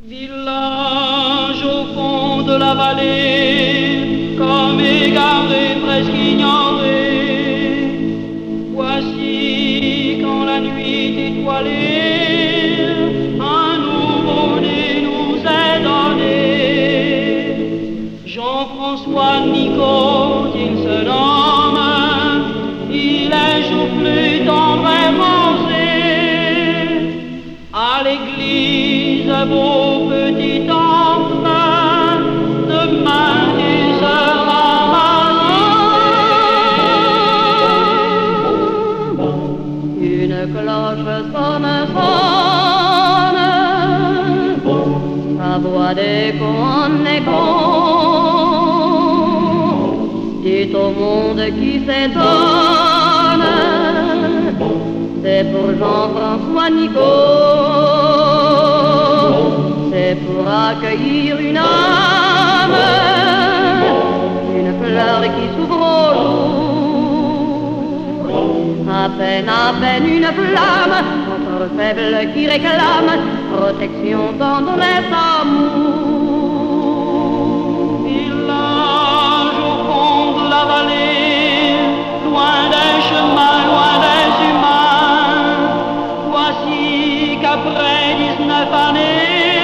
Village au fond de la vallée, comme égaré, presque ignoré. Voici quand la nuit étoilée, un nouveau-né nous est donné. Jean-François Nico, qu'il se nomme, il est joufflu, tendre et rosé. À l'église, beau petit enfant, demain tu seras marié. Une cloche sonne, sonne, sa voix d'écho en écho, dit au monde qui s'étonne, c'est pour Jean-François Nico. C'est pour accueillir une âme, une fleur qui s'ouvre au jour. À peine une flamme, encore faible qui réclame protection, tendresse, amour. Village au fond de la vallée, loin des chemins, loin des humains. Voici qu'après 19 années,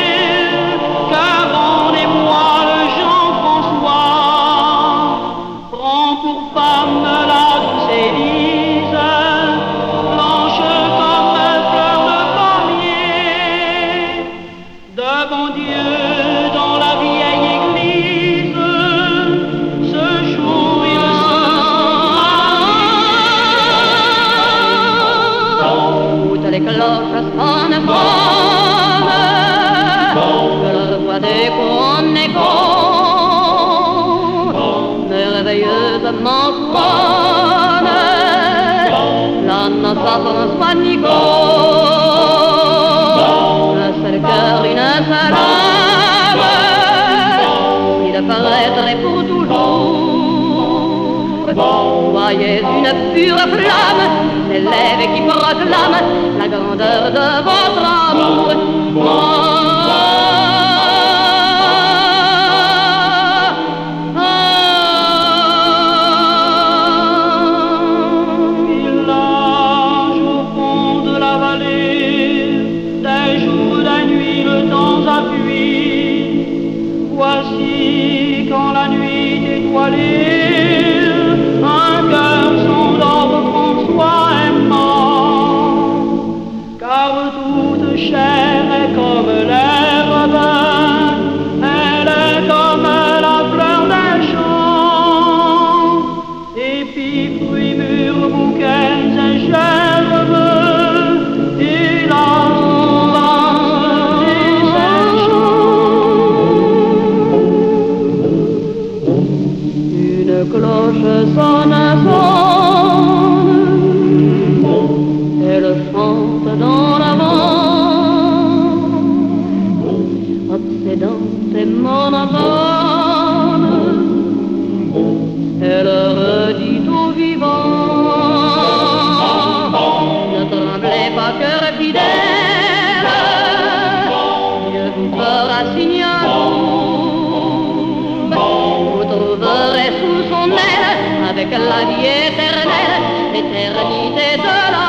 devant Dieu dans la vieille église, ce jour il se toutes les cloches sonnent, que leur voix d'écho en écho, merveilleusement sonne la noce à François Nico. Un seul cœur, une seule âme, il paraîtrait pour toujours. Voyez une pure flamme qui s'élève et qui proclame la grandeur de votre amour. Village au fond de la vallée, des jours, des nuits, le temps appuie. Voici quand la nuit étoilée, un cœur s'endort, François est mort. Car toute chair est comme l'herbe, elle est comme la fleur des champs. Épis, fruits, mûrs, bouquets et gerbes, et la cloche sonne, sonne, elle chante dans la vente, obsédante et monotone, elle redit aux vivants, ne tremblez pas, cœur fidèle, Dieu vous fera signe un jour, vous trouverez sous son aile, avec la vie éternelle, l'éternité de la